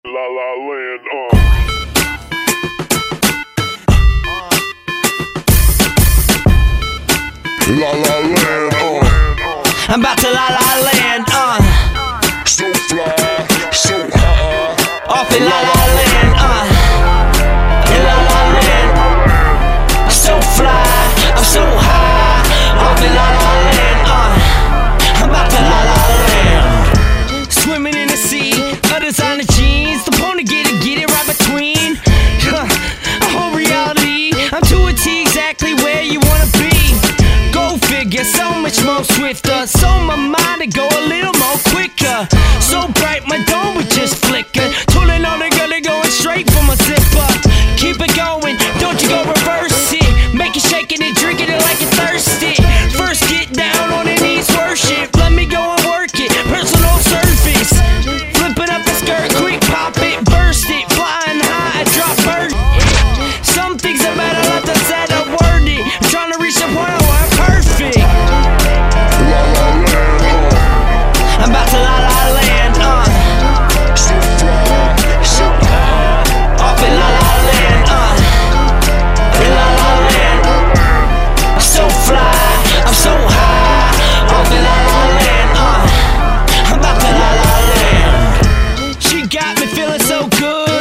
La La Land, La La Land, I'm about to La La Land, so fly, so high, off in La La Land, La La Land, so fly, I'm so high, off in La La Land, I'm about to La La Land. Swimming in the sea, others on the jeans, the point to get it right between. A whole reality, I'm to a T exactly where you wanna be. Go figure, so much more swifter, so my mind to go a little more quicker. So bright, my dome would just flicker. Tooling on the gun, going straight for my zipper. Keep it going, don't you go reverse it. Make it shaking and drinking it like you're thirsty. First get down on your knees, worship. Let me go and work it, personal service. Flipping up the skirt, quick pop it, burst it. Flying high, drop bird. Some things are better left unsaid or worded. I'm trying to reach the point where I'm perfect. La La Land, I'm about to La La Land, so fly, so high, off in La La Land, in La La Land. I'm so fly, I'm so high, off in La La Land, I'm about to La La Land. She got me feeling so good.